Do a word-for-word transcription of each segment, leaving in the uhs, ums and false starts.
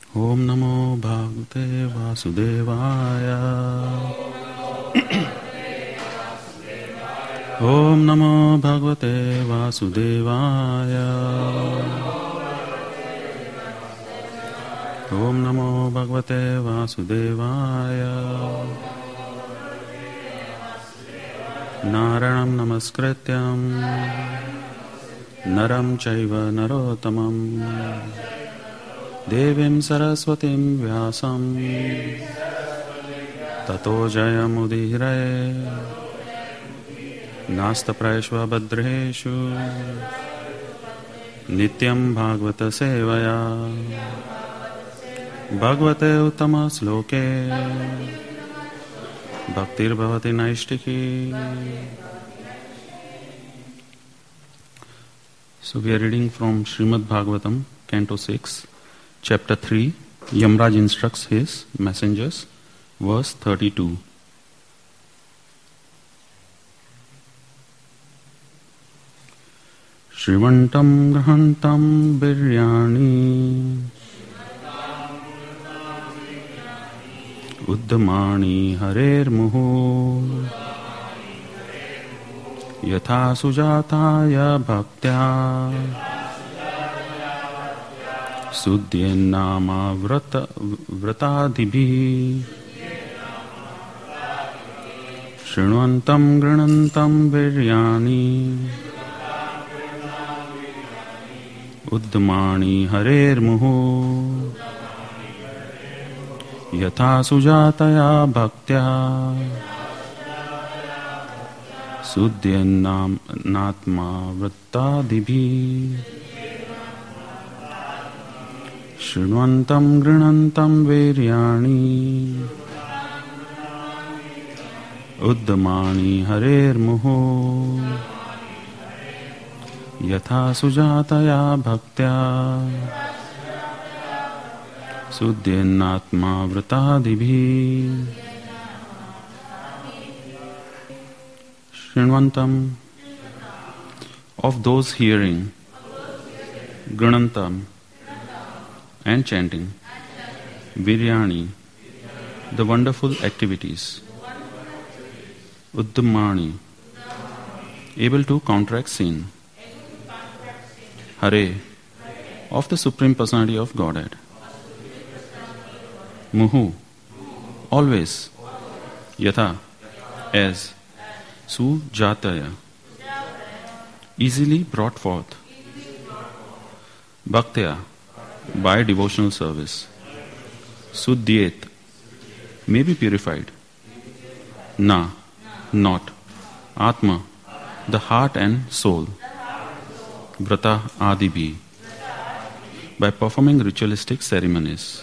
Om Namo Bhagavate Vasudevaya. Om Namo Bhagavate Vasudevaya. Om Namo Bhagavate Vasudevaya. Naranam Namaskrityam Naram Chaiva Narottamam Devim Saraswatim Vyasam Tato Jayamudhiraye Nasta Praishva Badreshu Nityam Bhagavata Sevaya Bhagavate Uttama Sloke Bhaktir Bhavati Naishtiki. So we are reading from Srimad Bhagavatam, Canto six, Chapter three. Yamraj instructs his messengers, verse thirty-two. Shrivantam grahantam biryani Uddamani harer muhu Yatha sujataya bhaktya Sudyen nama vrata vratadibhi Shrinvantam granantam viryani Uddamani harer muhu Yatha sujataya bhaktya Sudyen natma vrattadibhi Shrinvantam grinantam viryani Uddamani harer muhu Yatha sujataya bhaktya Sudyenatma vratadibhi. Shrinvantam, of those hearing, Granantam, and chanting, Viryani, the wonderful activities, Uddamani, able to counteract sin, Hare, of the Supreme Personality of Godhead, Muhu, always, Yatha, as, Sujataya, easily brought forth, Bhaktya, by devotional service, Sudyet, may be purified, Na, not, Atma, the heart and soul, Vrata Adibhi, by performing ritualistic ceremonies.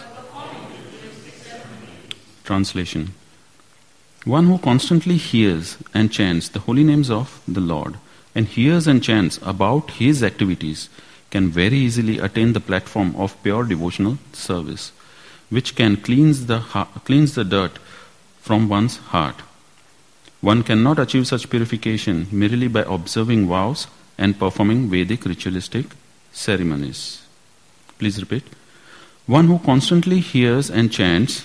Translation. One who constantly hears and chants the holy names of the Lord and hears and chants about His activities can very easily attain the platform of pure devotional service, which can cleanse the, ha- cleanse the dirt from one's heart. One cannot achieve such purification merely by observing vows and performing Vedic ritualistic ceremonies. Please repeat. One who constantly hears and chants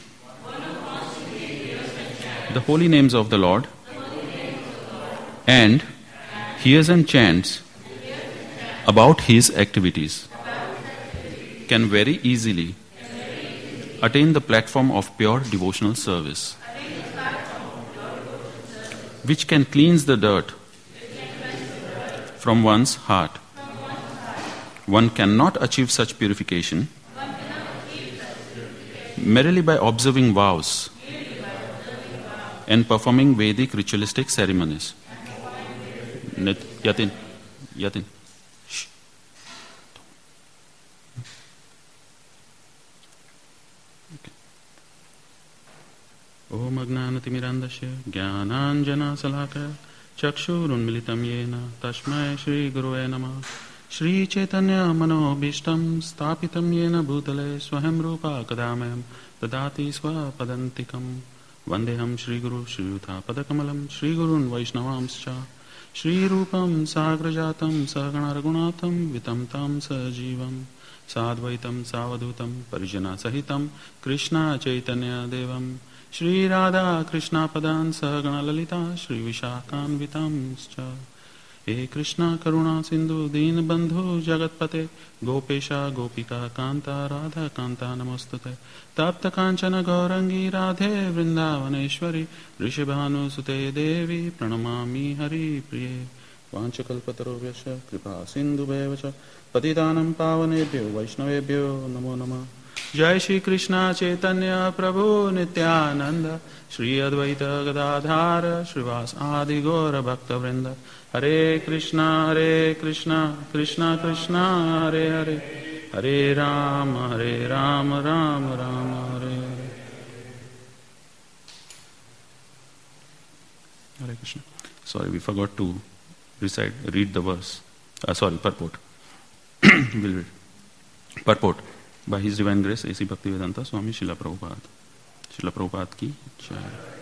the holy names of the Lord and hears and chants about His activities can very easily attain the platform of pure devotional service, which can cleanse the dirt from one's heart. One cannot achieve such purification merely by observing vows and performing Vedic ritualistic ceremonies. Yatin, Yatin. Shh. Okay. Om Agnanatimirandasya Jnananjana Salakaya Chakshurunmilitam Yena Tashmai Shri Gurave Namah Shri Chaitanya Manobhishtam Stapitam Yena Bhutale Swaham Rupa Kadamayam Tadati Swapadantikam Vandeham Shri Guru Shri Yutha Padakamalam Shri Gurun Vaishnavamscha Shri Rupam Sagrajatam Sagana Ragunatam Vitam Tam Sajivam Sadvaitam Savadutam Parijana Sahitam Krishna Chaitanya Devam Shri Radha Krishna Padan Sagana Lalita Shri Vishakan Vitam Scha He Krishna Karuna Sindhu Deen Bandhu Jagatpate Gopesha Gopika Kanta Radha Kanta Namostute Tapta Kanchana Gaurangi Radhe Vrindavaneshwari Rishabhanu Sute Devi Pranamami Hari Priye Vanchakalpataro Vyasha Kripa Sindhu Bevacha Patitanam Pavanebhyo Vaishnavebhyo Namo Namah Jai Shri Krishna Chaitanya Prabhu Nityananda Shri Advaita Gadadhara Shrivas Adi Gora Bhakta Vrinda Hare Krishna Hare Krishna Krishna Krishna Hare Hare Hare Rama Hare Rama Rama Rama Hare Hare Hare Krishna. Sorry, we forgot to recite, read the verse. Uh, sorry, purport. We'll read. Purport. By His Divine Grace, A C Bhaktivedanta Swami Srila Prabhupada. Srila Prabhupada ki jai.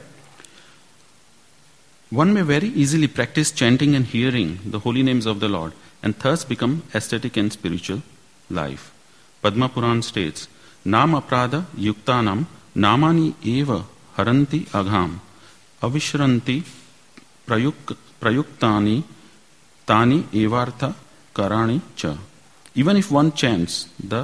One may very easily practice chanting and hearing the holy names of the Lord and thus become aesthetic and spiritual life. Padma Puran states, Nam aprada yuktanam namani eva haranti agham avishranti prayuk, prayuktani tani evartha karani cha. Even if one chants the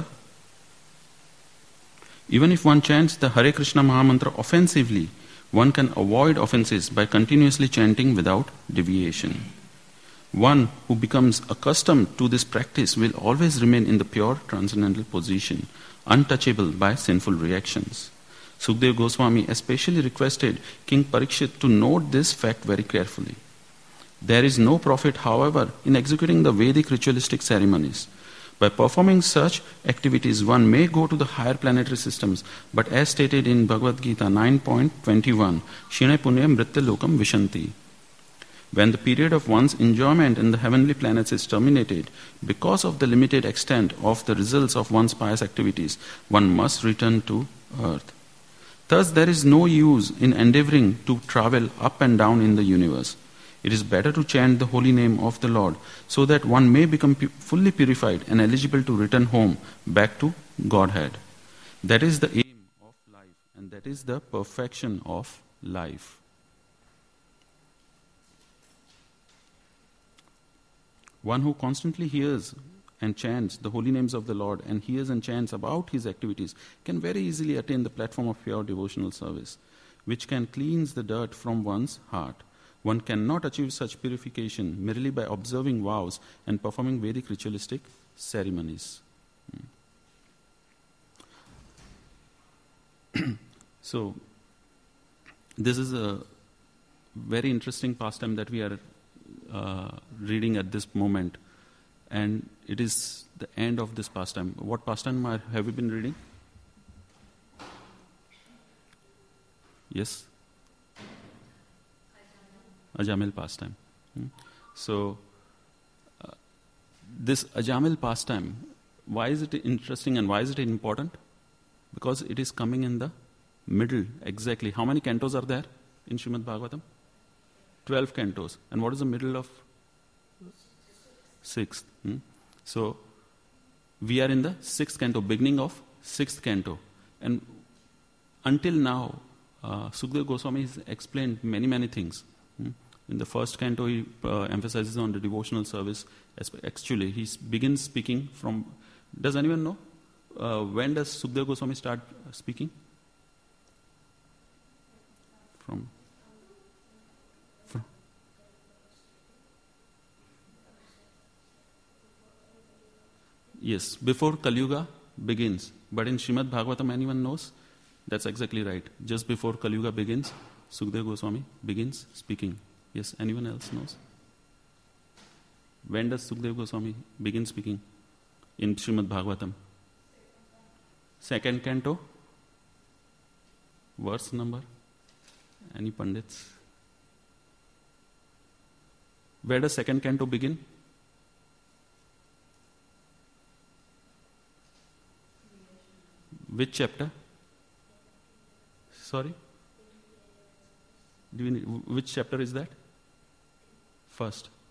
Even if one chants the Hare Krishna Mahamantra offensively, one can avoid offenses by continuously chanting without deviation. One who becomes accustomed to this practice will always remain in the pure transcendental position, untouchable by sinful reactions. Sukdev Goswami especially requested King Parikshit to note this fact very carefully. There is no profit, however, in executing the Vedic ritualistic ceremonies. By performing such activities, one may go to the higher planetary systems, but as stated in Bhagavad Gita nine point twenty-one, Shine Punya Mritya Lokam Vishanti. When the period of one's enjoyment in the heavenly planets is terminated, because of the limited extent of the results of one's pious activities, one must return to earth. Thus, there is no use in endeavoring to travel up and down in the universe. It is better to chant the holy name of the Lord so that one may become pu- fully purified and eligible to return home back to Godhead. That is the aim of life, and that is the perfection of life. One who constantly hears and chants the holy names of the Lord and hears and chants about His activities can very easily attain the platform of pure devotional service, which can cleanse the dirt from one's heart. One cannot achieve such purification merely by observing vows and performing Vedic ritualistic ceremonies. So, this is a very interesting pastime that we are uh, reading at this moment, and it is the end of this pastime. What pastime are, have we been reading? Yes? Ajamil pastime. Hmm? So, uh, this Ajamil pastime, why is it interesting and why is it important? Because it is coming in the middle, exactly. How many cantos are there in Srimad Bhagavatam? Twelve cantos. And what is the middle of? Sixth. Hmm? So, we are in the sixth canto, beginning of sixth canto. And until now, uh, Sukdev Goswami has explained many, many things. Hmm? In the first canto, he uh, emphasizes on the devotional service. Actually, he begins speaking from... Does anyone know? Uh, when does Sukdev Goswami start speaking? From... from yes, before Kali Yuga begins. But in Srimad Bhagavatam, anyone knows? That's exactly right. Just before Kali Yuga begins, Sukdev Goswami begins speaking. Yes, anyone else knows? When does Sukdev Goswami begin speaking in Srimad Bhagavatam? Second canto. Verse number? Any Pandits? Where does second canto begin? Which chapter? Sorry? Do we need, which chapter is that? First.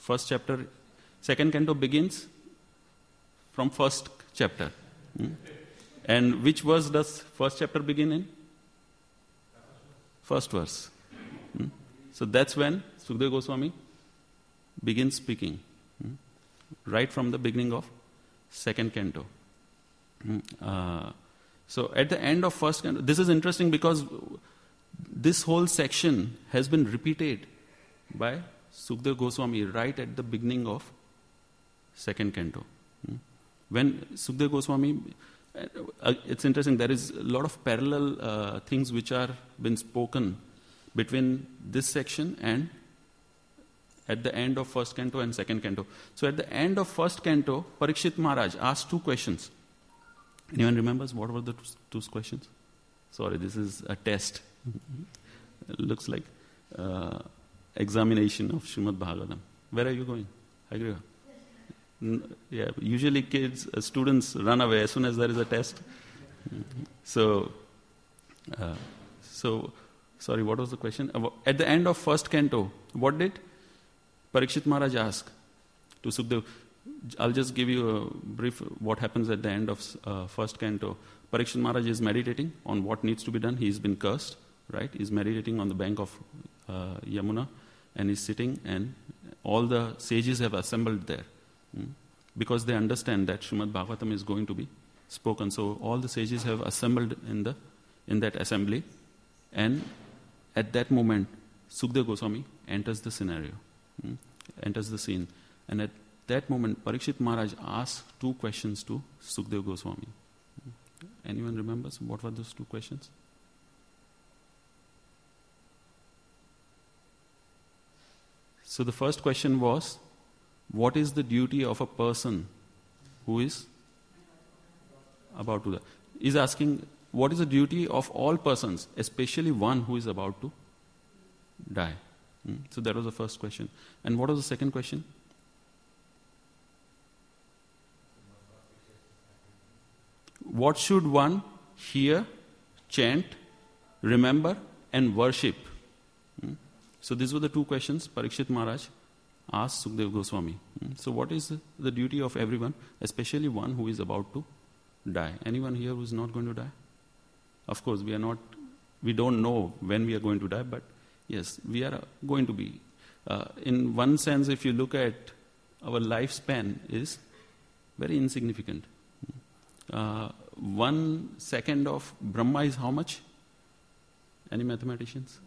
First chapter, second canto begins from first chapter. Hmm? And which verse does first chapter begin in? First verse. Hmm? So that's when Sukadeva Goswami begins speaking. Hmm? Right from the beginning of second canto. Hmm? Uh, so at the end of first canto, this is interesting because this whole section has been repeated by Sukadeva Goswami right at the beginning of second canto. Hmm? When Sukadeva Goswami, uh, it's interesting, there is a lot of parallel uh, things which are been spoken between this section and at the end of first canto and second canto. So at the end of first canto, Parikshit Maharaj asked two questions. Anyone remembers what were the two, two questions? Sorry, this is a test. It looks like uh, examination of Srimad Bhagavatam. Where are you going? Agriha? Yeah, usually kids, uh, students run away as soon as there is a test. So, uh, so, sorry, what was the question? At the end of first canto, what did Parikshit Maharaj ask to Sukadeva? I'll just give you a brief what happens at the end of uh, first canto. Parikshit Maharaj is meditating on what needs to be done. He's been cursed, right? He's meditating on the bank of uh, Yamuna, and he's sitting, and all the sages have assembled there. Hmm? Because they understand that Srimad Bhagavatam is going to be spoken. So all the sages have assembled in the in that assembly, and at that moment, Sukadeva Goswami enters the scenario, hmm? enters the scene, and at that moment, Parikshit Maharaj asks two questions to Sukadeva Goswami. Hmm? Anyone remembers what were those two questions? So the first question was, what is the duty of a person who is about to die? He's asking, what is the duty of all persons, especially one who is about to die? Hmm? So that was the first question. And what was the second question? What should one hear, chant, remember, and worship? Hmm? So these were the two questions Parikshit Maharaj asked Sukadeva Goswami. Hmm? So what is the, the duty of everyone, especially one who is about to die? Anyone here who is not going to die? Of course, we are not, we don't know when we are going to die, but yes, we are going to be. Uh, in one sense, if you look at our lifespan, is very insignificant. Uh, one second of Brahma is how much? Any mathematicians?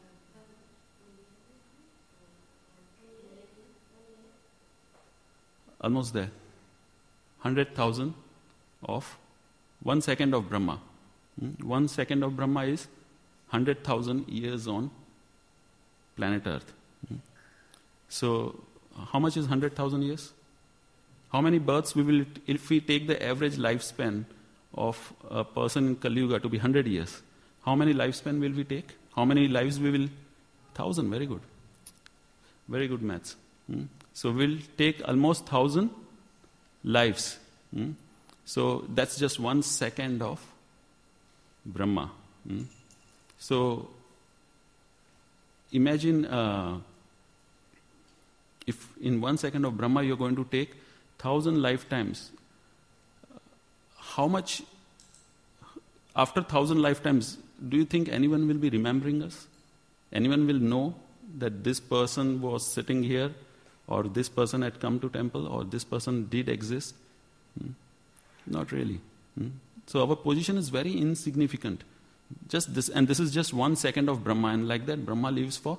Almost there. Hundred thousand of one second of Brahma. Hmm? One second of Brahma is hundred thousand years on planet Earth. Hmm? So, how much is hundred thousand years? How many births we will, if we take the average lifespan of a person in Kali Yuga to be hundred years, how many lifespan will we take? How many lives we will? Thousand. Very good. Very good maths. Hmm? So we'll take almost thousand lives. Hmm? So that's just one second of Brahma. Hmm? So imagine uh, if in one second of Brahma you're going to take thousand lifetimes. How much, after thousand lifetimes, do you think anyone will be remembering us? Anyone will know that this person was sitting here, or this person had come to temple, or this person did exist? Hmm? Not really. Hmm? So our position is very insignificant. Just this, and this is just one second of Brahma, and like that Brahma lives for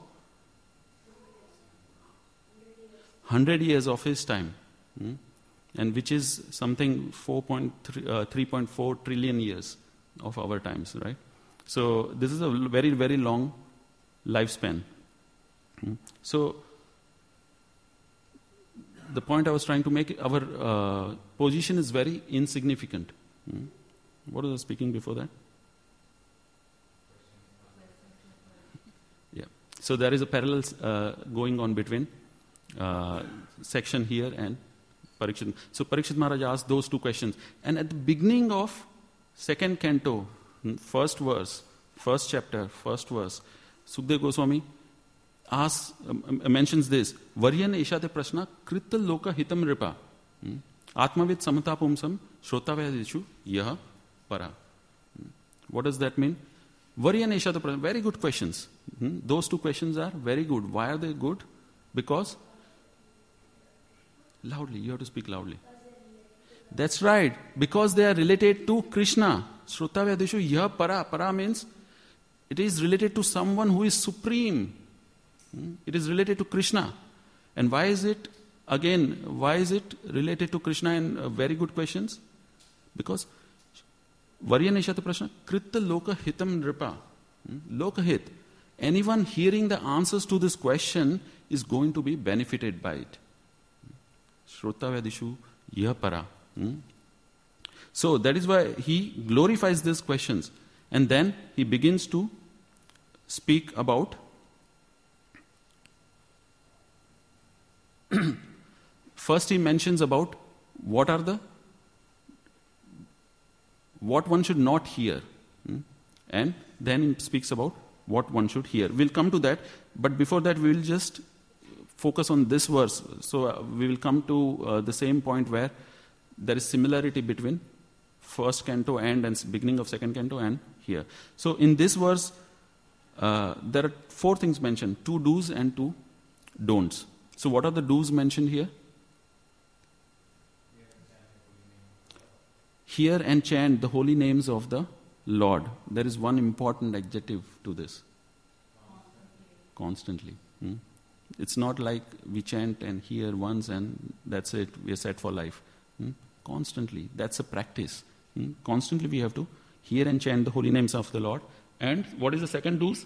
hundred years of his time, hmm? and which is something four point three, uh, three point four trillion years of our times, right? So this is a very, very long lifespan. Hmm? So the point I was trying to make, our uh, position is very insignificant. Hmm? What was I speaking before that? Yeah. So there is a parallel uh, going on between uh, section here and Parikshit. So Parikshit Maharaj asked those two questions. And at the beginning of second canto, first verse, first chapter, first verse, Sukadeva Goswami asks, um, mentions this, Varyan Ishate Prashna Kritta Loka Hitam Ripa. Atmavid Samata Pumsam Shrotavayadishu Yaha Para. What does that mean? Varyan Ishate Prashna, very good questions. Those two questions are very good. Why are they good? Because, loudly, you have to speak loudly. That's right, because they are related to Krishna. Shrotavayadishu Yaha Para. Para means it is related to someone who is supreme. It is related to Krishna. And why is it, again, why is it related to Krishna? And uh, very good questions. Because Varyaneshata Prashna, Kritta Loka Hitam Nripa. Loka Hit. Anyone hearing the answers to this question is going to be benefited by it. Shrotavadishu Yahapara. So that is why he glorifies these questions. And then he begins to speak about first he mentions about what are the what one should not hear, and then he speaks about what one should hear. We'll come to that, but before that we will just focus on this verse. So uh, we will come to uh, the same point where there is similarity between first canto and and beginning of second canto and here. So in this verse uh, there are four things mentioned, two do's and two don'ts. So what are the do's mentioned here? Hear and chant the holy names of the Lord. There is one important adjective to this. Constantly. Hmm? It's not like we chant and hear once and that's it, we are set for life. Hmm? Constantly. That's a practice. Hmm? Constantly we have to hear and chant the holy names of the Lord. And what is the second do's?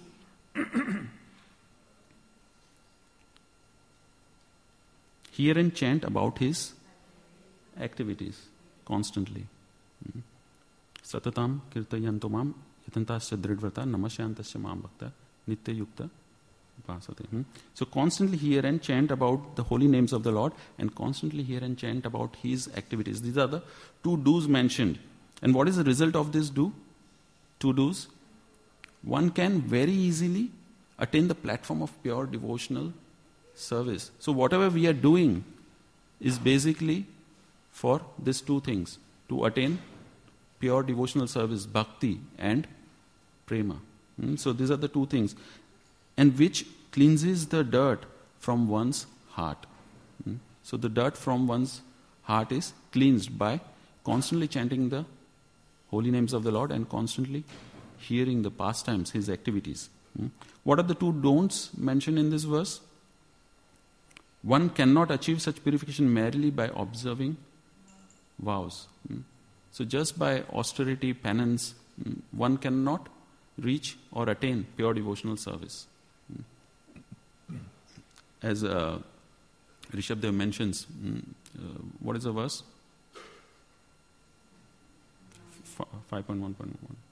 Hear and chant about his activities constantly. Satatam kirtayantomam yatantasya dridvrata namasyantasya mam bhakta nitya yukta upasate. So constantly hear and chant about the holy names of the Lord and constantly hear and chant about his activities. These are the two do's mentioned. And what is the result of this do? Two do's. One can very easily attain the platform of pure devotional service. So whatever we are doing is basically for these two things, to attain pure devotional service, bhakti and prema. Hmm? So these are the two things. And which cleanses the dirt from one's heart. Hmm? So the dirt from one's heart is cleansed by constantly chanting the holy names of the Lord and constantly hearing the pastimes, his activities. Hmm? What are the two don'ts mentioned in this verse? One cannot achieve such purification merely by observing vows. Hmm? So just by austerity, penance, hmm, one cannot reach or attain pure devotional service. Hmm? As uh, Rishabdev mentions, hmm, uh, what is the verse? five point one point one.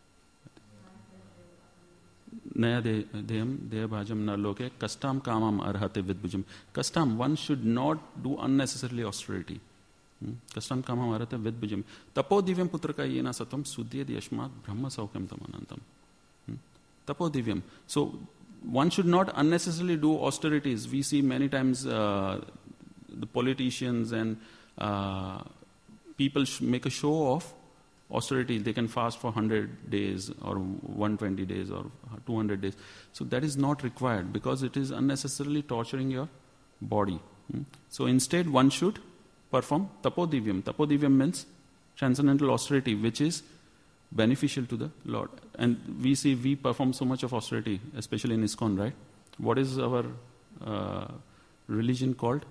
Naya deyam deyabhajam na loke kastam kamam arhate vidbhujam. Kastam, one should not do unnecessarily austerity. Kastam kamam arhate vidbhujam. Tapo divyam putraka yena satam sudyed yashmat brahma saukyam tamanantam. Tapo divyam. So one should not unnecessarily do austerities. We see many times uh, the politicians and uh, people sh- make a show of austerity. They can fast for one hundred days or one hundred twenty days or two hundred days. So that is not required because it is unnecessarily torturing your body. Hmm? So instead one should perform tapodivyam. Tapodivyam means transcendental austerity, which is beneficial to the Lord. And we see we perform so much of austerity, especially in ISKCON, right? What is our uh, religion called?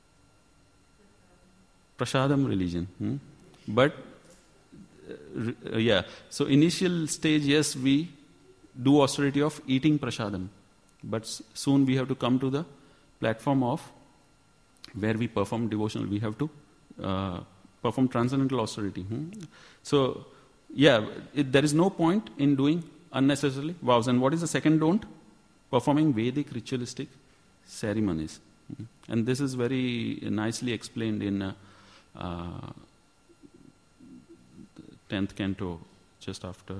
Prasadam religion. Hmm? But Uh, yeah, so initial stage, yes, we do austerity of eating prasadam, but s- soon we have to come to the platform of where we perform devotional. We have to uh, perform transcendental austerity. Hmm? So, yeah, it, there is no point in doing unnecessarily vows. And what is the second don't? Performing Vedic ritualistic ceremonies. Hmm? And this is very nicely explained in uh, uh, tenth canto, just after.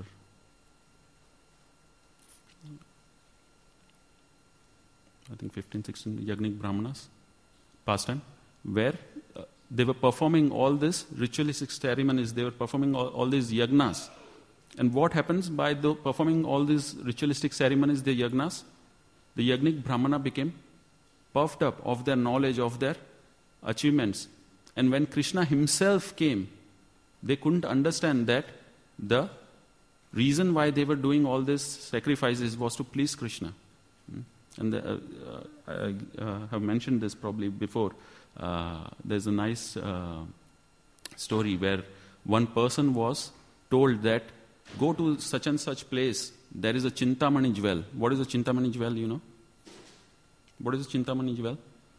I think fifteen, sixteen Yagnik Brahmanas, pastime, where uh, they were performing all this ritualistic ceremonies, they were performing all, all these yagnas. And what happens by the performing all these ritualistic ceremonies, the yagnas? The Yagnik Brahmana became puffed up of their knowledge, of their achievements. And when Krishna himself came, they couldn't understand that the reason why they were doing all these sacrifices was to please Krishna. And the, uh, uh, I uh, have mentioned this probably before. Uh, there's a nice uh, story where one person was told that go to such and such place, there is a Chintamani jewel. What is a Chintamani jewel, you know? What is a Chintamani jewel?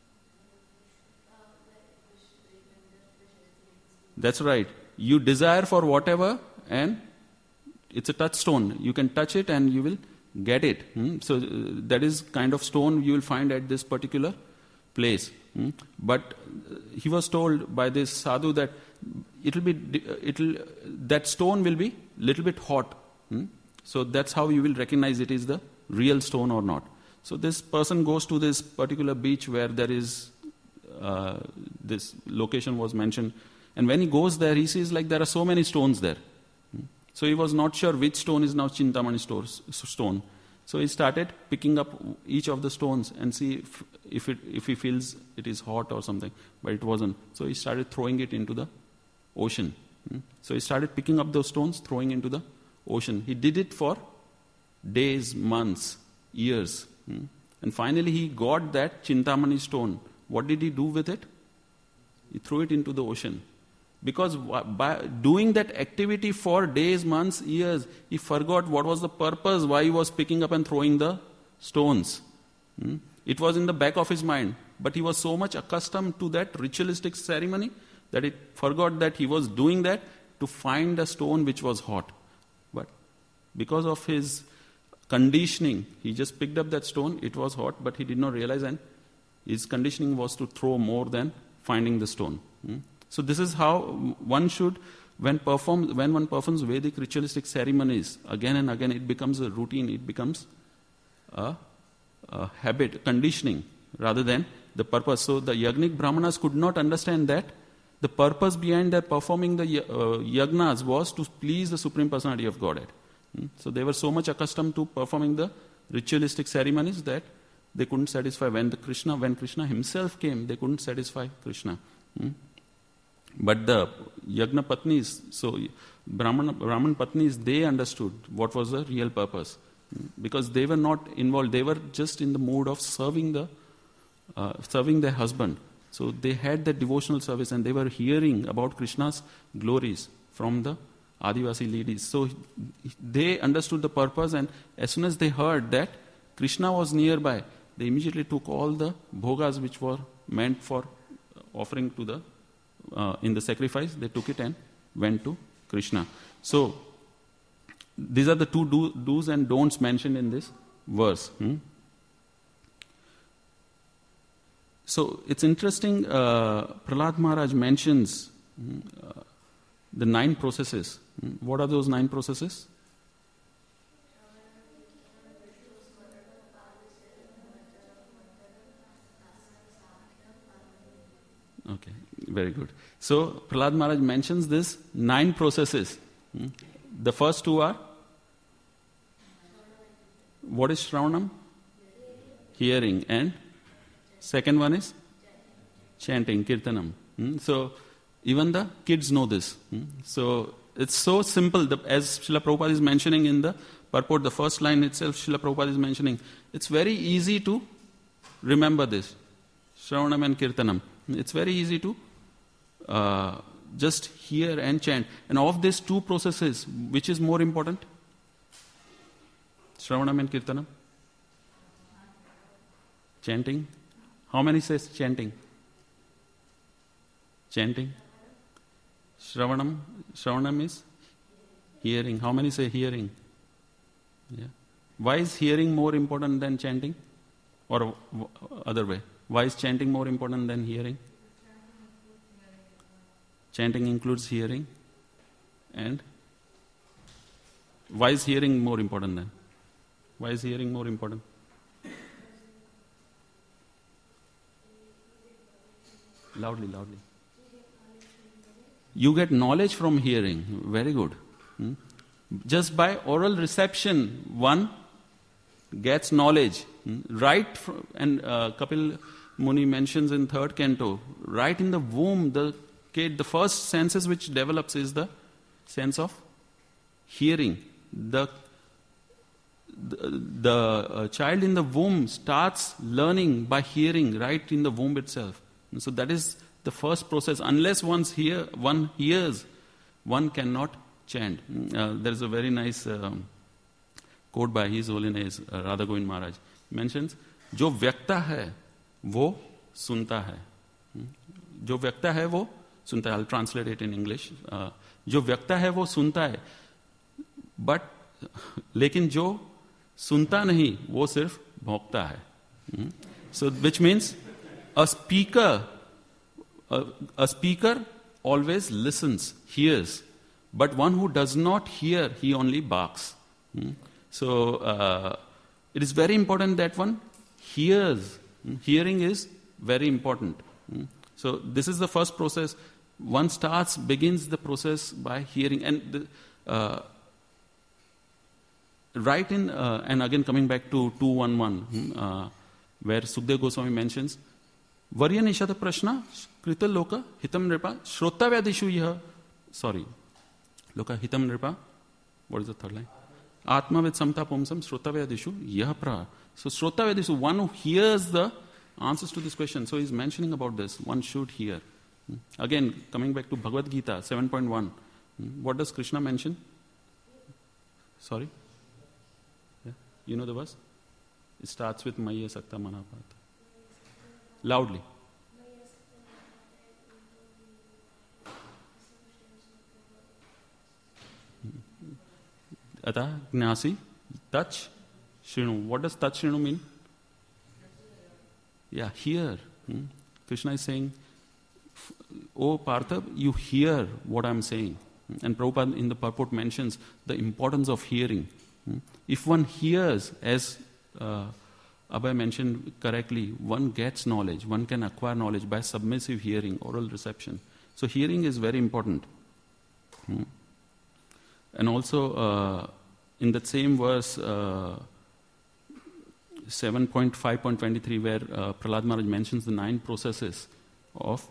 That's right. You desire for whatever and it's a touchstone. You can touch it and you will get it. Hmm? So uh, that is kind of stone you will find at this particular place. Hmm? But uh, he was told by this sadhu that it will be, it will, that stone will be little bit hot. Hmm? So that's how you will recognize it is the real stone or not. So this person goes to this particular beach where there is uh, this location was mentioned, and when he goes there, he sees like there are so many stones there. So he was not sure which stone is now Chintamani stone. So he started picking up each of the stones and see if, if it if he feels it is hot or something, but it wasn't. So he started throwing it into the ocean. So he started picking up those stones, throwing into the ocean. He did it for days, months, years. And finally he got that Chintamani stone. What did he do with it? He threw it into the ocean. Because by doing that activity for days, months, years, he forgot what was the purpose, why he was picking up and throwing the stones. Hmm? It was in the back of his mind. But he was so much accustomed to that ritualistic ceremony that he forgot that he was doing that to find a stone which was hot. But because of his conditioning, he just picked up that stone, it was hot, but he did not realize, and his conditioning was to throw more than finding the stone. Hmm? So this is how one should, when perform, when one performs Vedic ritualistic ceremonies, again and again it becomes a routine, it becomes a, a habit, conditioning, rather than the purpose. So the Yagnik Brahmanas could not understand that the purpose behind their performing the uh, yagnas was to please the Supreme Personality of Godhead. Hmm? So they were so much accustomed to performing the ritualistic ceremonies that they couldn't satisfy. When the Krishna, when Krishna himself came, they couldn't satisfy Krishna. Hmm? But the Yagna Patnis, so Brahman, Brahman Patnis, they understood what was the real purpose. Because they were not involved, they were just in the mood of serving the uh, serving their husband. So they had that devotional service and they were hearing about Krishna's glories from the Adivasi ladies. So they understood the purpose, and as soon as they heard that Krishna was nearby, they immediately took all the bhogas which were meant for offering to the Uh, in the sacrifice, they took it and went to Krishna. So, these are the two do, do's and don'ts mentioned in this verse. Hmm? So, it's interesting, uh, Prahlad Maharaj mentions hmm, uh, the nine processes. Hmm? What are those nine processes? Okay, very good. So, Prahlad Maharaj mentions this nine processes. Hmm? The first two are, what is Shravanam? Hearing. And second one is chanting, Kirtanam. Hmm? So, even the kids know this. Hmm? So, it's so simple. The, as Srila Prabhupada is mentioning in the purport, the first line itself, Srila Prabhupada is mentioning, it's very easy to remember this. Shravanam and Kirtanam. It's very easy to uh, just hear and chant. And of these two processes, which is more important? Shravanam and Kirtanam? Chanting. How many says chanting? Chanting. Shravanam. Shravanam is hearing. How many say hearing? Yeah. Why is hearing more important than chanting? Or other way? Why is chanting more important than hearing? Chanting includes hearing. And why is hearing more important then? Why is hearing more important? loudly, loudly. You get knowledge from hearing. Very good. Hmm? Just by oral reception, one gets knowledge. Hmm? Right, from, and uh, Kapil Muni mentions in third canto, right in the womb, the kid, the first senses which develops is the sense of hearing. The the, the uh, child in the womb starts learning by hearing right in the womb itself. And so that is the first process. Unless one's hear, one hears, one cannot chant. Uh, there is a very nice um, quote by His Holiness uh, Radha Govind Maharaj. He mentions, जो व्यक्ता है वो सुनता है. जो व्यक्ता है वो सुनता है. I'll translate it in English. Uh, जो व्यक्ता है वो सुनता है. But लेकिन जो सुनता नहीं वो सिर्फ भोंकता है. So which means a speaker a, a speaker always listens, hears, but one who does not hear, he only barks. So uh, it is very important that one hears. Hearing is very important. So this is the first process. One starts, begins the process by hearing. And the, uh, right in, uh, and again coming back to two eleven, uh, where Sukdev Goswami mentions, Varya Nishata Prashna, Krita Loka, Hitam Nripa, Shrotavyadishu Yaha, sorry, Loka Hitam Nripa, what is the third line? Atma with Samta Pumsam, Shrotavyadishu Yaha Pra. So Shrotavyadishu, one who hears the answers to this question. So he's mentioning about this, one should hear. Again, coming back to Bhagavad Gita, seven point one, what does Krishna mention? Sorry? Yeah. You know the verse? It starts with Maya Sakta Manapata. Loudly. Ata Gnasi, touch, Shrinu. What does touch Shrinu mean? Yeah, hear. Hmm? Krishna is saying, oh Partha, you hear what I'm saying. And Prabhupada in the purport mentions the importance of hearing. Hmm? If one hears, as uh, Abhay mentioned correctly, one gets knowledge, one can acquire knowledge by submissive hearing, oral reception. So hearing is very important. Hmm? And also, uh, in that same verse, uh, seven point five point twenty-three, where uh, Prahlad Maharaj mentions the nine processes of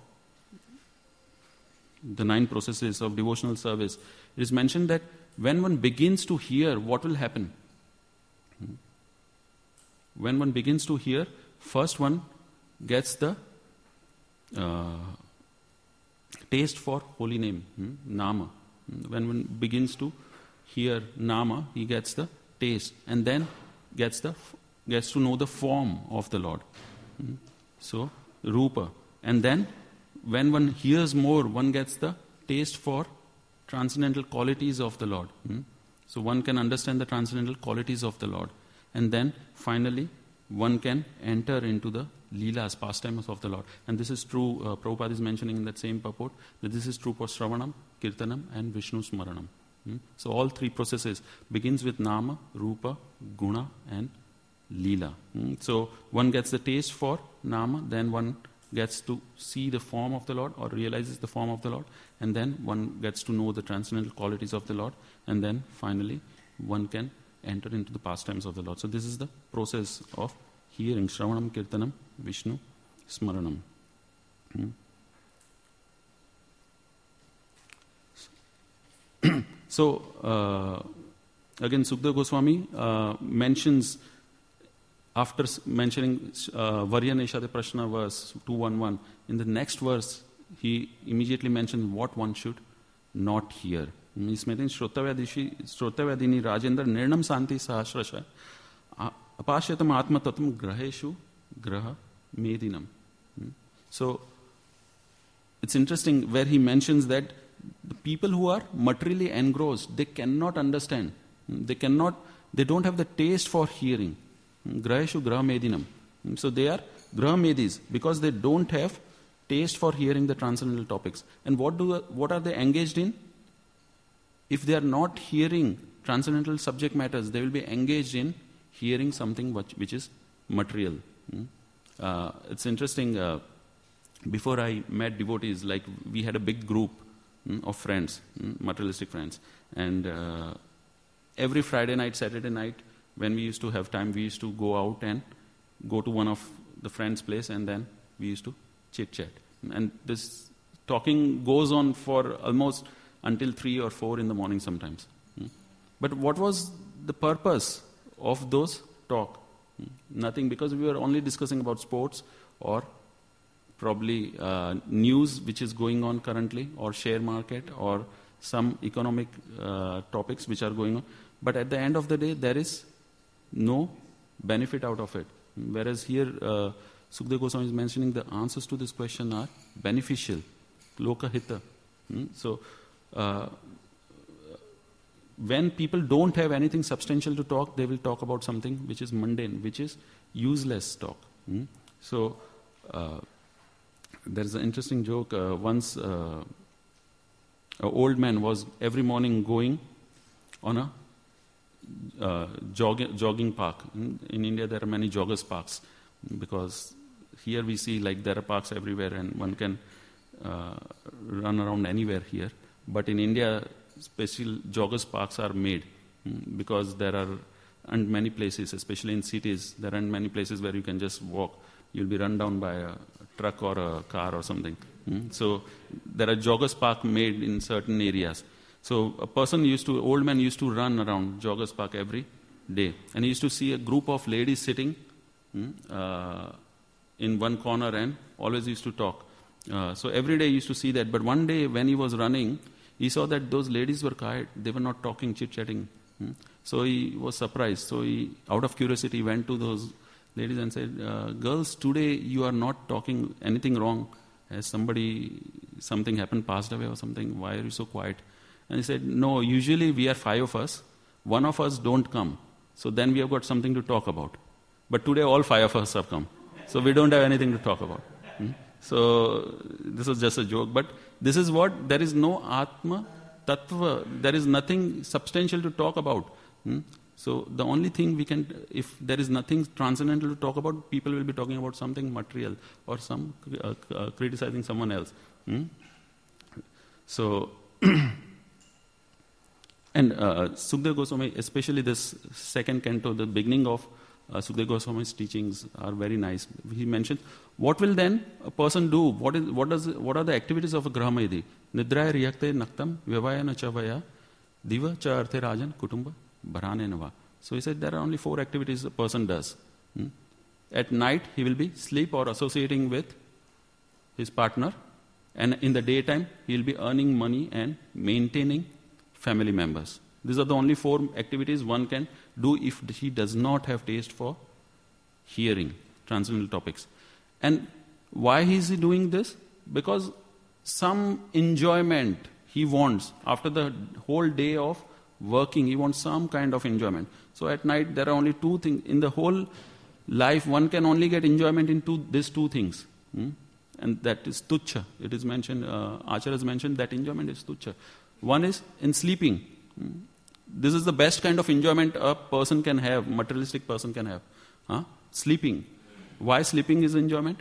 the nine processes of devotional service, it is mentioned that when one begins to hear, what will happen? Hmm? When one begins to hear, first one gets the uh, taste for holy name, hmm? Nama. When one begins to hear Nama, he gets the taste, and then gets the gets to know the form of the Lord. Hmm? So, Rupa. And then, when one hears more, one gets the taste for transcendental qualities of the Lord. Hmm? So one can understand the transcendental qualities of the Lord. And then, finally, one can enter into the Leelas, pastimes of the Lord. And this is true, uh, Prabhupada is mentioning in that same purport, that this is true for Shravanam, Kirtanam and Vishnu Smaranam. Hmm? So all three processes begins with Nama, Rupa, Guna and Leela. Hmm? So one gets the taste for Nama, then one gets to see the form of the Lord or realizes the form of the Lord, and then one gets to know the transcendental qualities of the Lord, and then finally one can enter into the pastimes of the Lord. So this is the process of hearing, Shravanam, Kirtanam, Vishnu, Smaranam. Hmm? So, uh, again, Sukdev Goswami uh, mentions, after mentioning uh, Varya Neshate Prashna verse two eleven, in the next verse, he immediately mentions what one should not hear. इसमें दिन श्रोतव्यादिशी श्रोतव्यादिनी राजेंद्र निर्णम शांति सहस्रश अपाश्यतम आत्मतत्व ग्रहेशु ग्रह medinam. So it's interesting where he mentions that the people who are materially engrossed, they cannot understand, they cannot, they don't have the taste for hearing. Graheshu graha medinam. So they are graha medis because they don't have taste for hearing the transcendental topics. And what do what are they engaged in? If they are not hearing transcendental subject matters, they will be engaged in hearing something which, which is material. Uh, it's interesting, uh, before I met devotees, like we had a big group mm, of friends, mm, materialistic friends. And uh, every Friday night, Saturday night, when we used to have time, we used to go out and go to one of the friends' place, and then we used to chit-chat. And this talking goes on for almost until three or four in the morning sometimes. Mm. But what was the purpose of those talk? Mm. Nothing, because we were only discussing about sports or probably uh, news which is going on currently, or share market, or some economic uh, topics which are going on. But at the end of the day, there is no benefit out of it. Whereas here, uh, Sukdev Goswami is mentioning the answers to this question are beneficial, lokahita. Hmm? So, uh, when people don't have anything substantial to talk, they will talk about something which is mundane, which is useless talk. Hmm? So, uh, there's an interesting joke. Uh, once, uh, an old man was every morning going on a uh, jog- jogging park. In, in India, there are many joggers parks, because here we see like there are parks everywhere and one can uh, run around anywhere here. But in India, special joggers parks are made mm, because there are and many places, especially in cities, there aren't many places where you can just walk. You'll be run down by a truck or a car or something. Mm. So there are joggers park made in certain areas. So a person used to, old man used to run around joggers park every day, and he used to see a group of ladies sitting mm, uh, in one corner and always used to talk. Uh, so every day he used to see that. But one day when he was running, he saw that those ladies were quiet. They were not talking, chit-chatting. Mm. So he was surprised. So he, out of curiosity, went to those ladies and said, uh, girls, today you are not talking anything wrong. Has somebody, something happened, passed away or something? Why are you so quiet? And he said, no, usually we are five of us. One of us don't come. So then we have got something to talk about. But today all five of us have come. So we don't have anything to talk about. Hmm? So this is just a joke. But this is what, there is no Atma Tattva. There is nothing substantial to talk about. Hmm? So the only thing we can, if there is nothing transcendental to talk about, people will be talking about something material or some uh, uh, criticizing someone else. Hmm? So, and uh, Sukdev Goswami, especially this second canto, the beginning of uh, Sukdev Goswami's teachings are very nice. He mentioned, what will then a person do? What is what does what are the activities of a Grahamayadi? Nidraya riyakte naktam vyavaya na chavaya diva cha arthe rajan kutumba bharane nava. So he said there are only four activities a person does. Hmm? At night he will be sleep or associating with his partner, and in the daytime he will be earning money and maintaining family members. These are the only four activities one can do if he does not have taste for hearing transcendental topics. And why is he doing this? Because some enjoyment he wants after the whole day of working. He wants some kind of enjoyment. So at night there are only two things. In the whole life one can only get enjoyment in two, these two things. Hmm? And that is tuchha. It is mentioned, uh, Acharya has mentioned that enjoyment is tuchha. One is in sleeping. Hmm? This is the best kind of enjoyment a person can have, materialistic person can have. Huh? Sleeping. Why sleeping is enjoyment?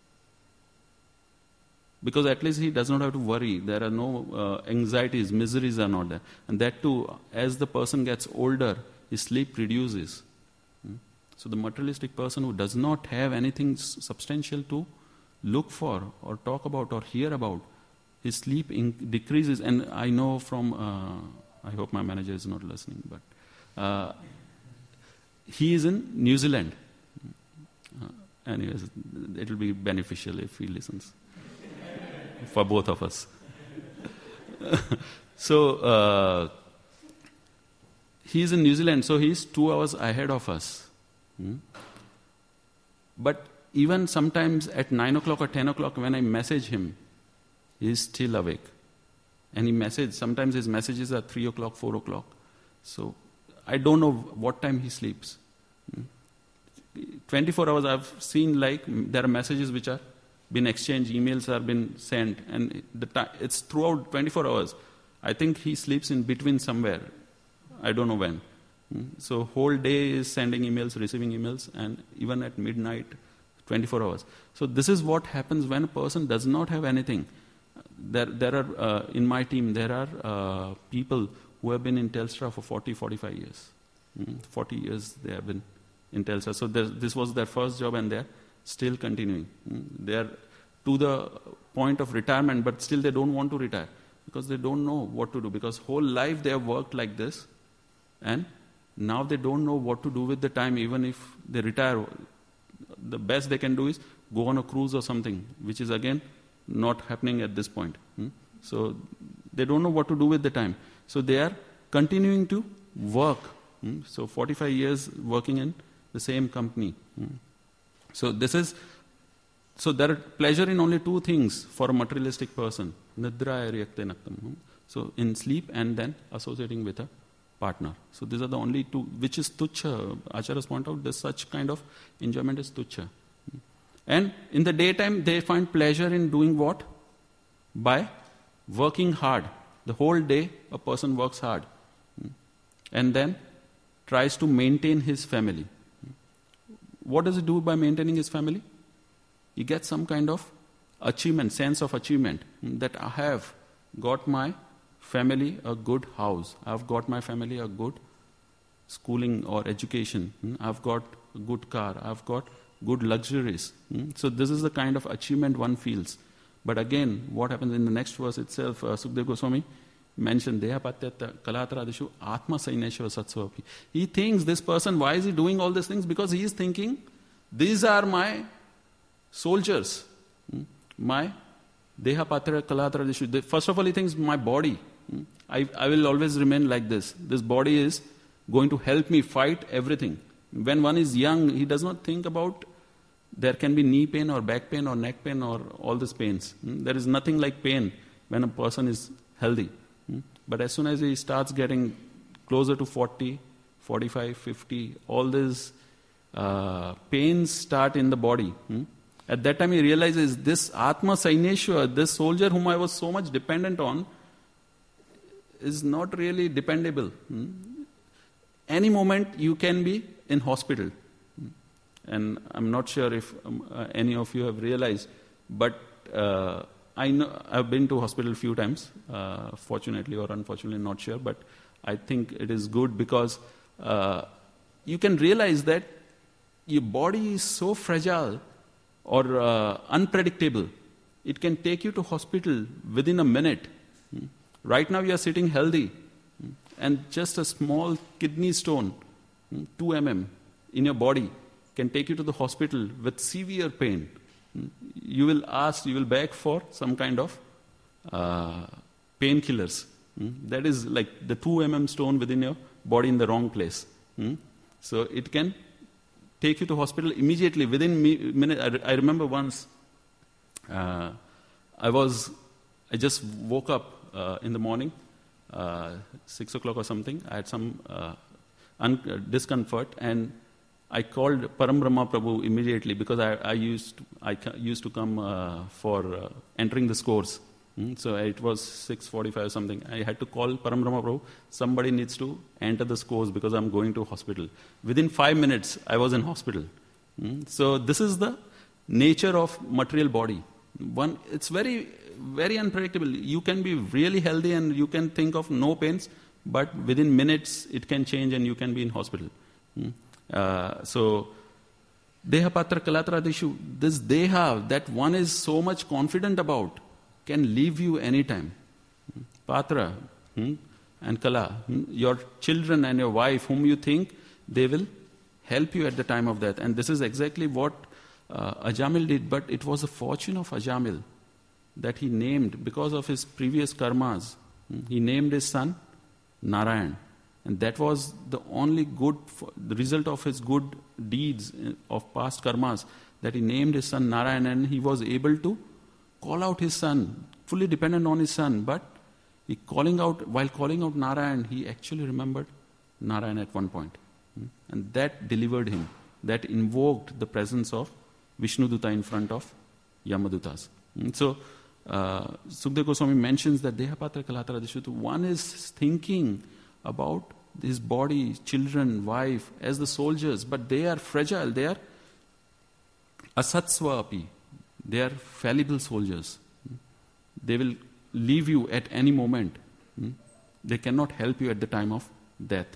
Because at least he does not have to worry. There are no uh, anxieties, miseries are not there. And that too, as the person gets older, his sleep reduces. Hmm? So the materialistic person who does not have anything s- substantial to look for or talk about or hear about, his sleep in- decreases. And I know from, uh, I hope my manager is not listening, but uh, he is in New Zealand. Uh, anyways, it will be beneficial if he listens. For both of us. So, uh, he is in New Zealand, so he is two hours ahead of us. Hmm? But even sometimes at nine o'clock or ten o'clock when I message him, he is still awake. And he message, sometimes his messages are three o'clock, four o'clock. So, I don't know what time he sleeps. Hmm? twenty-four hours I've seen like, there are messages which are been exchanged, emails have been sent, and the time, it's throughout twenty-four hours. I think he sleeps in between somewhere. I don't know when. Hmm? So whole day is sending emails, receiving emails, and even at midnight, twenty-four hours. So this is what happens when a person does not have anything. There, there are, uh, in my team, there are uh, people who have been in Telstra for forty, forty-five years. Mm, forty years they have been in Telstra. So this was their first job and they're still continuing. Mm, they're to the point of retirement, but still they don't want to retire because they don't know what to do. Because whole life they have worked like this and now they don't know what to do with the time. Even if they retire, the best they can do is go on a cruise or something, which is again not happening at this point. Hmm? So they don't know what to do with the time. So they are continuing to work. Hmm? So forty-five years working in the same company. Hmm? So this is, so there are pleasure in only two things for a materialistic person. Nidra riyakte naktam. Hmm? So in sleep and then associating with a partner. So these are the only two, which is tuchha. Acharyas point out, this such kind of enjoyment is tuchha. And in the daytime, they find pleasure in doing what? By working hard. The whole day, a person works hard. And then tries to maintain his family. What does he do by maintaining his family? He gets some kind of achievement, sense of achievement. That I have got my family a good house. I've got my family a good schooling or education. I've got a good car. I've got good luxuries. So this is the kind of achievement one feels. But again, what happens in the next verse itself, uh, Sukdev Goswami mentioned, Deha Patyata Kalatradishu Atma Saineshva Satsvapi. He thinks, this person, why is he doing all these things? Because he is thinking, these are my soldiers. My Deha Patra Kalatradishu. First of all, he thinks, my body. I, I will always remain like this. This body is going to help me fight everything. When one is young, he does not think about there can be knee pain or back pain or neck pain or all these pains. There is nothing like pain when a person is healthy. But as soon as he starts getting closer to forty, forty-five, fifty, all these uh, pains start in the body. At that time he realizes this Atma Saineshwar, this soldier whom I was so much dependent on, is not really dependable. Any moment you can be in hospital. And I'm not sure if um, uh, any of you have realized, but uh, I know I've been to hospital a few times, uh, fortunately or unfortunately, not sure, but I think it is good because uh, you can realize that your body is so fragile or uh, unpredictable. It can take you to hospital within a minute. Right now you are sitting healthy and just a small kidney stone, two millimeters in your body, can take you to the hospital with severe pain. You will ask, you will beg for some kind of uh, painkillers. That is like the two millimeter stone within your body in the wrong place. So it can take you to hospital immediately, within minute. I, I remember once, uh, I was, I just woke up uh, in the morning, uh, six o'clock or something. I had some uh, un- discomfort and I called Param Brahma Prabhu immediately because I, I used to, I used to come uh, for uh, entering this course. Mm, so it was six forty-five or something. I had to call Param Brahma Prabhu. Somebody needs to enter this course because I'm going to hospital. Within five minutes, I was in hospital. Mm, so this is the nature of material body. One, it's very, very unpredictable. You can be really healthy and you can think of no pains, but within minutes it can change and you can be in hospital. Mm. Uh, so, Deha Patra Kalatradishu, this Deha that one is so much confident about can leave you anytime. Patra hmm, and Kala, hmm, your children and your wife whom you think they will help you at the time of death. And this is exactly what uh, Ajamil did, but it was the fortune of Ajamil that he named, because of his previous karmas, hmm, he named his son Narayan. And that was the only good, the result of his good deeds of past karmas, that he named his son Narayan, and he was able to call out his son, fully dependent on his son. But he calling out, while calling out Narayan, he actually remembered Narayan at one point. And that delivered him. That invoked the presence of Vishnuduta in front of Yamadutas. So, uh, Sukdev Goswami mentions that Dehapatra Kalatradishutu, one is thinking about his body, children, wife, as the soldiers, but they are fragile, they are Asatsva api. They are fallible soldiers. They will leave you at any moment. They cannot help you at the time of death.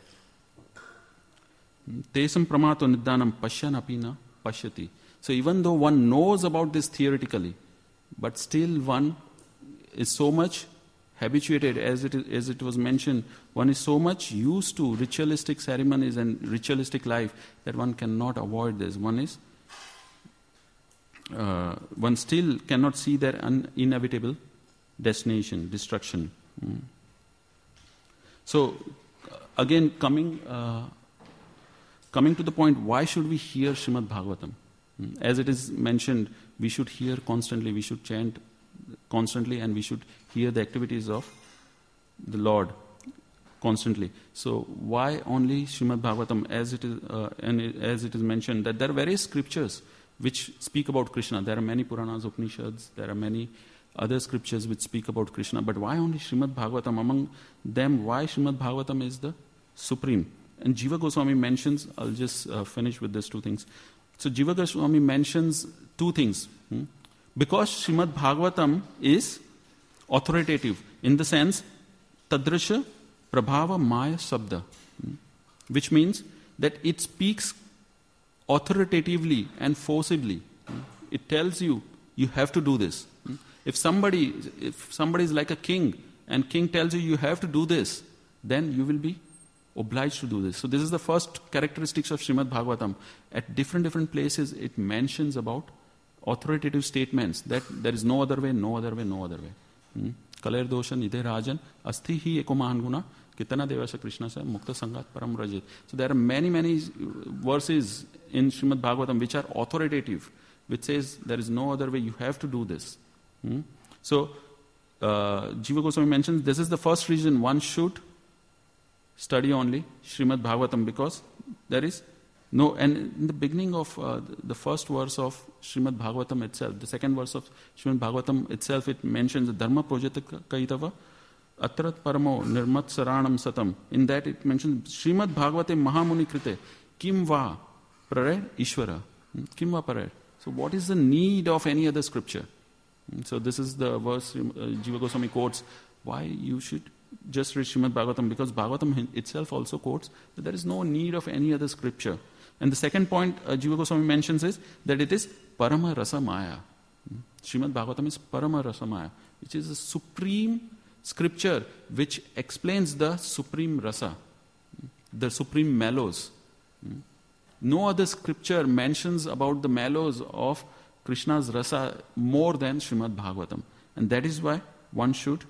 Tesam pramato niddanam pashyan apina pashyati. So even though one knows about this theoretically, but still one is so much habituated, as it is, as it was mentioned, one is so much used to ritualistic ceremonies and ritualistic life that one cannot avoid this. One is, uh, one still cannot see their un- inevitable destination, destruction. Mm. So, again, coming uh, coming to the point, why should we hear Srimad Bhagavatam? Mm. As it is mentioned, we should hear constantly, we should chant constantly, and we should hear the activities of the Lord constantly. So, why only Srimad Bhagavatam? As it is, uh, and as it is mentioned, that there are various scriptures which speak about Krishna. There are many Puranas, Upanishads, there are many other scriptures which speak about Krishna, but why only Srimad Bhagavatam? Among them, why Srimad Bhagavatam is the supreme? And Jiva Goswami mentions, I'll just uh, finish with these two things. So Jiva Goswami mentions two things. Hmm? Because Srimad Bhagavatam is authoritative, in the sense, Tadrasha Prabhava Maya Sabda, hmm? which means that it speaks authoritatively and forcibly. Hmm? It tells you, you have to do this. Hmm? If somebody, if somebody is like a king, and king tells you you have to do this, then you will be obliged to do this. So this is the first characteristics of Srimad Bhagavatam. At different different places, it mentions about authoritative statements that there is no other way, no other way, no other way. Kaler dosha nidhe rajan asti hi eko mahan guna kitana devasya Krishna sa mukta sangat param rajit. So there are many many verses in Srimad Bhagavatam which are authoritative, which says there is no other way, you have to do this. Hmm? So, uh, Jiva Goswami mentions this is the first reason one should study only Srimad Bhagavatam, because there is no, and in the beginning of uh, the first verse of Srimad Bhagavatam itself, the second verse of Srimad Bhagavatam itself, it mentions the Dharma Projata Kaitava Atrat Paramo Nirmat Saranam Satam. In that it mentions Srimad Bhagavate Mahamuni Krite Kim Va Prarer Ishvara. Kim Va Prarer. So what is the need of any other scripture? So this is the verse uh, Jiva Goswami quotes, why you should just read Srimad Bhagavatam, because Bhagavatam itself also quotes that there is no need of any other scripture. And the second point uh, Jiva Goswami mentions is that it is Parama Rasa Maya. Srimad Bhagavatam is Parama Rasa Maya, which is a supreme scripture which explains the supreme rasa, the supreme mellows. No other scripture mentions about the mellows of Krishna's rasa more than Srimad Bhagavatam. And that is why one should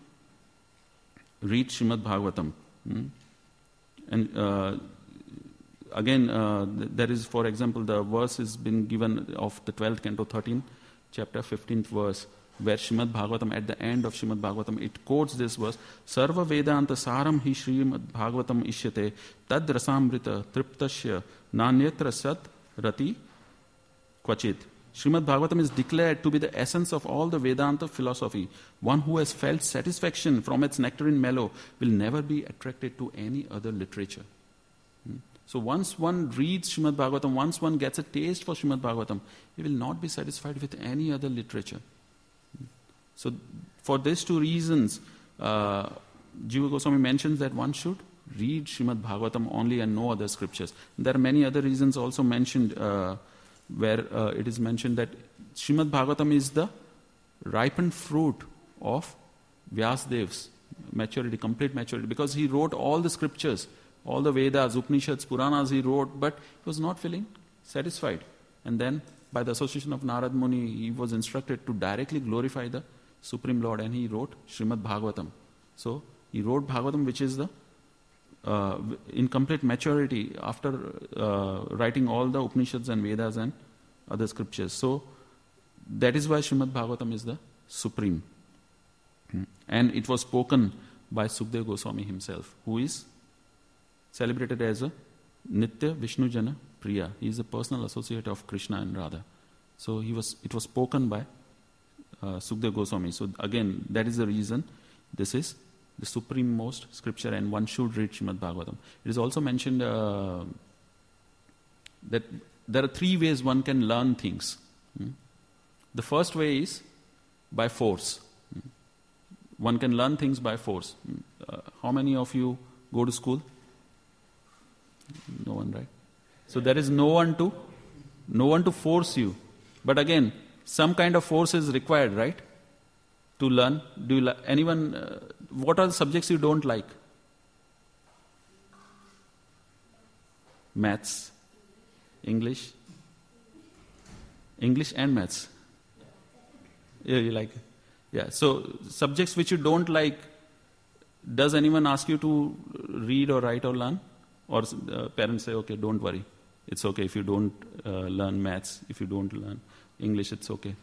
read Srimad Bhagavatam. Hmm? And uh, again, uh, there is, for example, the verse has been given of the twelfth canto, thirteenth chapter, fifteenth verse, where Srimad Bhagavatam, at the end of Srimad Bhagavatam, it quotes this verse, Sarva Vedanta Saram hi Srimad Bhagavatam Ishyate Tad Rasamrita Triptasya Nanyatra Sat Rati Kvachit. Srimad Bhagavatam is declared to be the essence of all the Vedanta philosophy. One who has felt satisfaction from its nectarine mellow will never be attracted to any other literature. Hmm? So once one reads Srimad Bhagavatam, once one gets a taste for Srimad Bhagavatam, he will not be satisfied with any other literature. Hmm? So for these two reasons, uh, Jiva Goswami mentions that one should read Srimad Bhagavatam only and no other scriptures. There are many other reasons also mentioned, uh, where uh, it is mentioned that Srimad Bhagavatam is the ripened fruit of Vyasadev's maturity, complete maturity, because he wrote all the scriptures, all the Vedas, Upanishads, Puranas he wrote, but he was not feeling satisfied. And then by the association of Narad Muni, he was instructed to directly glorify the Supreme Lord, and he wrote Srimad Bhagavatam. So he wrote Bhagavatam, which is the Uh, in complete maturity after uh, writing all the Upanishads and Vedas and other scriptures. So that is why Srimad Bhagavatam is the supreme. Hmm. And it was spoken by Sukadeva Goswami himself, who is celebrated as a Nitya Vishnu Jana Priya. He is a personal associate of Krishna and Radha. So he was. It was spoken by uh, Sukadeva Goswami. So again, that is the reason this is the supreme most scripture, and one should read Srimad Bhagavatam. It is also mentioned uh, that there are three ways one can learn things. Hmm? The first way is by force. Hmm? One can learn things by force. Hmm? Uh, how many of you go to school? No one, right? So there is no one to, no one to force you. But again, some kind of force is required, right? To learn. Do you li- anyone? Uh, what are the subjects you don't like? Maths, English, English and maths. Yeah, you like it. Yeah. So subjects which you don't like. Does anyone ask you to read or write or learn? Or uh, parents say, okay, don't worry. It's okay if you don't uh, learn maths, if you don't learn English, it's okay.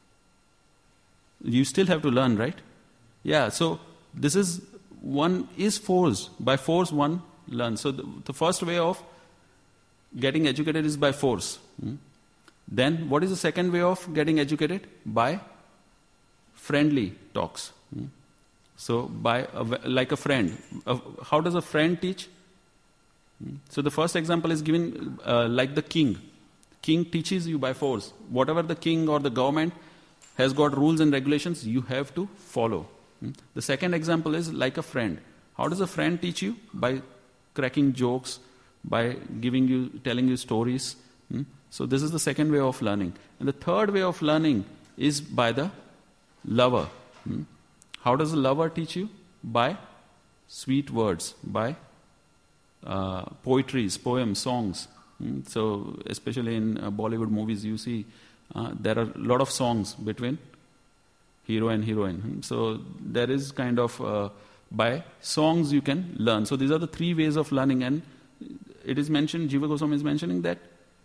You still have to learn, right? Yeah, so this is, one is force. By force, one learns. So the, the first way of getting educated is by force. Hmm? Then, what is the second way of getting educated? By friendly talks. Hmm? So, by a, like a friend. Uh, how does a friend teach? Hmm? So, the first example is given uh, like the king. King teaches you by force. Whatever the king or the government has got rules and regulations, you have to follow. Hmm? The second example is like a friend. How does a friend teach you? By cracking jokes, by giving you, telling you stories. Hmm? So this is the second way of learning. And the third way of learning is by the lover. Hmm? How does a lover teach you? By sweet words, by uh, poetries, poems, songs. Hmm? So especially in uh, Bollywood movies, you see uh, there are a lot of songs between hero and heroine. Hmm? So there is kind of, uh, by songs you can learn. So these are the three ways of learning. And it is mentioned, Jiva Goswami is mentioning that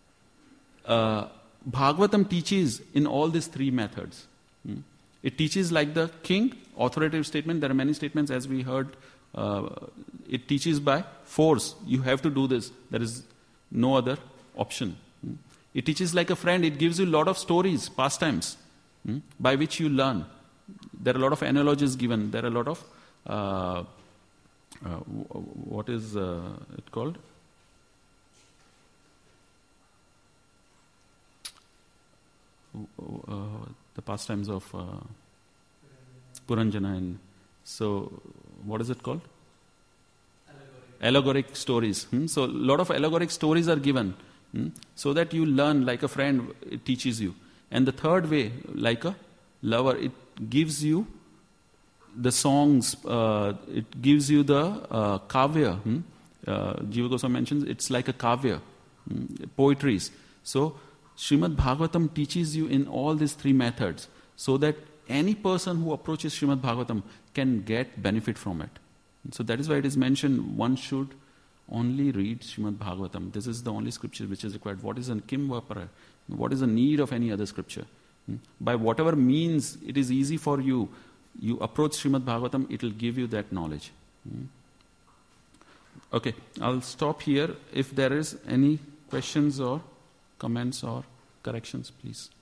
uh, Bhagavatam teaches in all these three methods. Hmm? It teaches like the king, authoritative statement. There are many statements as we heard. Uh, it teaches by force. You have to do this. There is no other option. Hmm? It teaches like a friend. It gives you a lot of stories, pastimes, hmm? by which you learn. There are a lot of analogies given. There are a lot of, uh, uh, what is uh, it called? Uh, the pastimes of uh, Puranjana. And so, what is it called? Allegoric, allegoric stories. Hmm? So, a lot of allegoric stories are given, hmm? so that you learn like a friend, it teaches you. And the third way, like a lover, it gives you the songs, uh, it gives you the uh, kavya. Hmm? Uh, Jiva Goswami mentions it's like a kavya, hmm? poetries. So, Srimad Bhagavatam teaches you in all these three methods so that any person who approaches Srimad Bhagavatam can get benefit from it. So that is why it is mentioned one should only read Srimad Bhagavatam. This is the only scripture which is required. What is a kim vapara? What is the need of any other scripture? By whatever means it is easy for you, you approach Srimad Bhagavatam, it will give you that knowledge. Okay, I'll stop here. If there is any questions or comments or corrections, please.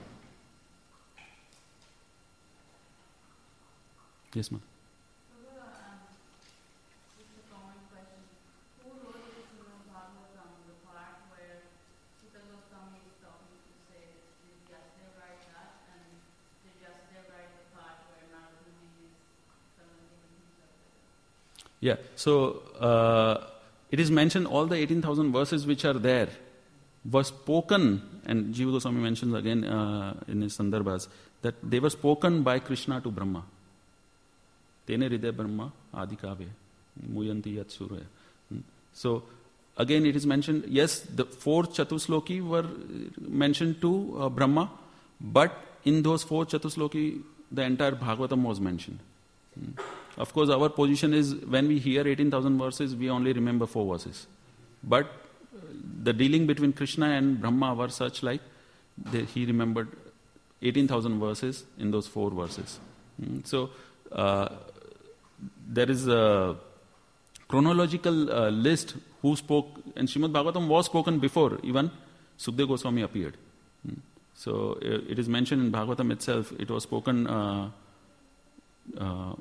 Yes, ma'am. So, uh, just a common question. Who wrote this Srimad Bhagavatam, the part where Sutta Goswami is talking to say, did Vyasadeva write that, and did Vyasadeva write the part where Narada Muni is commenting himself? Yeah, so uh, it is mentioned all the eighteen thousand verses which are there were spoken, and Jiva Goswami mentions again uh, in his Sandarbhas, that they were spoken by Krishna to Brahma. Tene Hridaya Brahma Adikave Muyanti Yat Surya. So, again it is mentioned, yes, the four Chatusloki were mentioned to uh, Brahma, but in those four Chatusloki, the entire Bhagavatam was mentioned. Of course, our position is, when we hear eighteen thousand verses, we only remember four verses. But the dealing between Krishna and Brahma were such like, they, he remembered eighteen thousand verses in those four verses. So, uh, there is a chronological uh, list who spoke, and Srimad Bhagavatam was spoken before even Sukadeva Goswami appeared. So, it is mentioned in Bhagavatam itself, it was spoken uh, uh,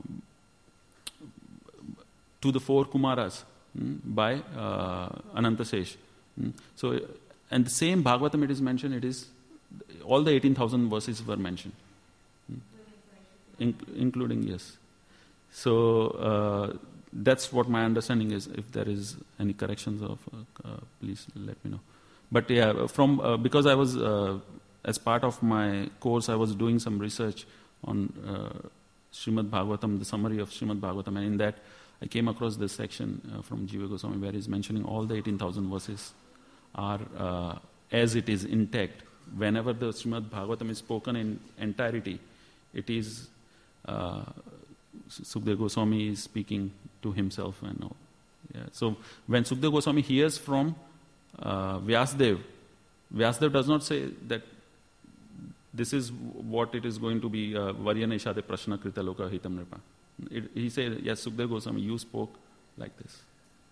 to the four Kumaras by uh, Anantasesh. So, and the same Bhagavatam it is mentioned, it is all the eighteen thousand verses were mentioned. In, including, yes. So uh, that's what my understanding is. If there is any corrections of, uh, uh, please let me know. But yeah, from uh, because I was, uh, as part of my course, I was doing some research on uh, Srimad Bhagavatam, the summary of Srimad Bhagavatam, and in that I came across this section uh, from Jiva Goswami where he's mentioning all the eighteen thousand verses are uh, as it is intact. Whenever the Srimad Bhagavatam is spoken in entirety, it is uh, Sukadeva Goswami is speaking to himself and all. Yeah. So when Sukadeva Goswami hears from uh, Vyasdev, Vyasdev does not say that this is what it is going to be, Varyana Ishade Prashna Krita Loka Hitam Nirpa. It, he said, yes, Sukadeva Goswami, you spoke like this.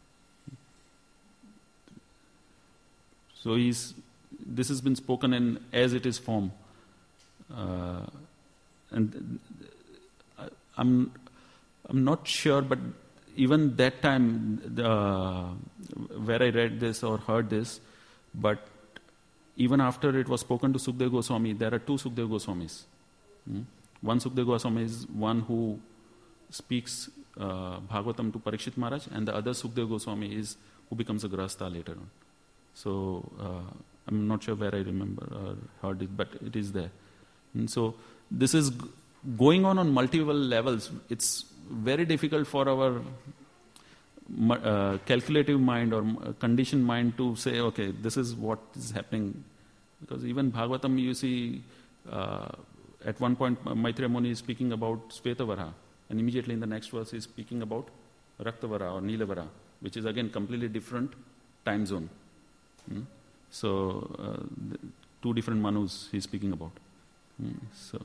So he's, this has been spoken in as it is form. Uh, and I, I'm I'm not sure, but even that time, the, where I read this or heard this, but even after it was spoken to Sukadeva Goswami, there are two Sukadeva Goswamis. Hmm? One Sukadeva Goswami is one who speaks uh, Bhagavatam to Parikshit Maharaj, and the other Sukadeva Goswami is who becomes a Grahastha later on. So uh, I'm not sure where I remember or heard it, but it is there. And so this is g- going on on multiple levels. It's very difficult for our uh, calculative mind or conditioned mind to say, okay, this is what is happening. Because even Bhagavatam, you see, uh, at one point, Maitreya Muni is speaking about Svetavara, and immediately in the next verse, he is speaking about Raktavara or Nilavara, which is again completely different time zone. Hmm? So, uh, the two different Manus he is speaking about. Hmm? So.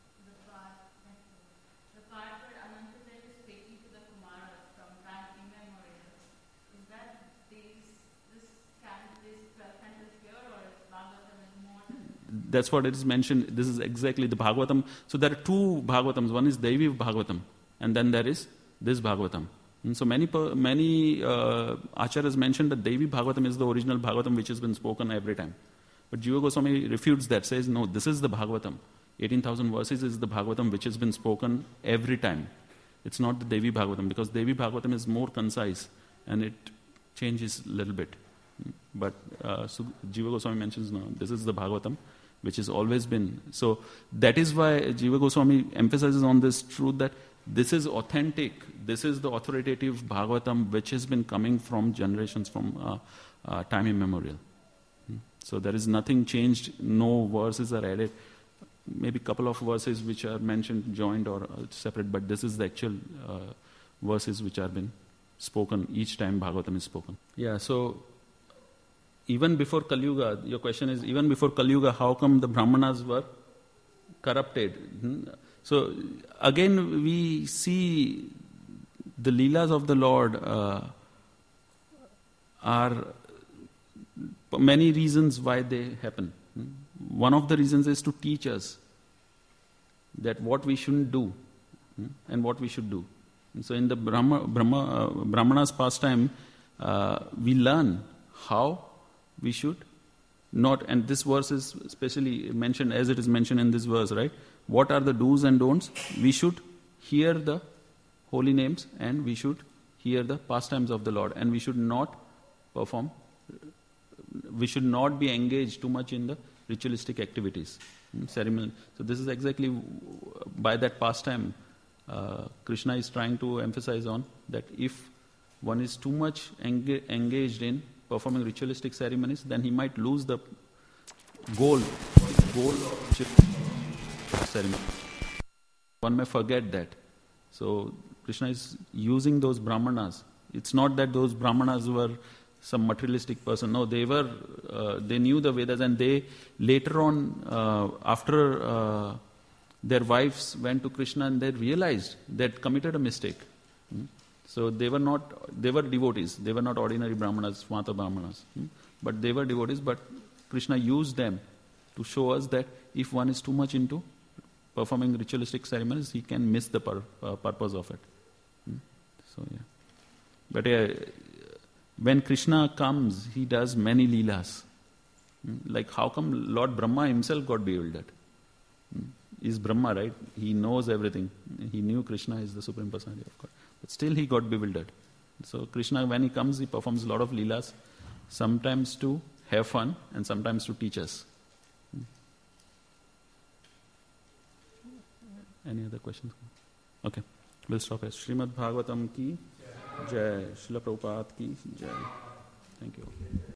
That's what it is mentioned. This is exactly the Bhagavatam. So there are two Bhagavatams. One is Devi Bhagavatam, and then there is this Bhagavatam. And so many many uh, acharyas mentioned that Devi Bhagavatam is the original Bhagavatam which has been spoken every time. But Jiva Goswami refutes that, says, no, this is the Bhagavatam. eighteen thousand verses is the Bhagavatam which has been spoken every time. It's not the Devi Bhagavatam, because Devi Bhagavatam is more concise and it changes a little bit. But uh, so Jiva Goswami mentions, no, this is the Bhagavatam which has always been. So that is why Jiva Goswami emphasizes on this truth that this is authentic, this is the authoritative Bhagavatam which has been coming from generations, from uh, uh, time immemorial. So there is nothing changed, no verses are added, maybe a couple of verses which are mentioned, joined or separate, but this is the actual uh, verses which are been spoken each time Bhagavatam is spoken. Yeah, so even before Kali Yuga, your question is, even before Kali Yuga, how come the Brahmanas were corrupted? Hmm? So again, we see the Leelas of the Lord uh, are many reasons why they happen. Hmm? One of the reasons is to teach us that what we shouldn't do hmm, and what we should do. And so in the Brahma, Brahma, uh, Brahmanas pastime, uh, we learn how we should not, and this verse is especially mentioned as it is mentioned in this verse, right? What are the do's and don'ts? We should hear the holy names and we should hear the pastimes of the Lord, and we should not perform, we should not be engaged too much in the ritualistic activities, ceremony. So this is exactly by that pastime uh, Krishna is trying to emphasize on that if one is too much enga- engaged in performing ritualistic ceremonies, then he might lose the goal, goal of ceremony. One may forget that. So Krishna is using those Brahmanas. It's not that those Brahmanas were some materialistic person. No, they were, uh, they knew the Vedas, and they later on, uh, after uh, their wives went to Krishna and they realized they had committed a mistake. Hmm? So they were not, they were devotees. They were not ordinary Brahmanas, Smata Brahmanas. Hmm? But they were devotees, but Krishna used them to show us that if one is too much into performing ritualistic ceremonies, he can miss the pur- uh, purpose of it. Hmm? So, yeah. But uh, when Krishna comes, he does many leelas. Hmm? Like how come Lord Brahma himself got bewildered? Hmm? Is Brahma, right? He knows everything. He knew Krishna is the Supreme Personality of God. But still he got bewildered. So Krishna, when he comes, he performs a lot of leelas, sometimes to have fun and sometimes to teach us. Hmm? Any other questions? Okay, we'll stop here. Srimad Bhagavatam ki Jai. Srila Prabhupada ki Jai. Thank you.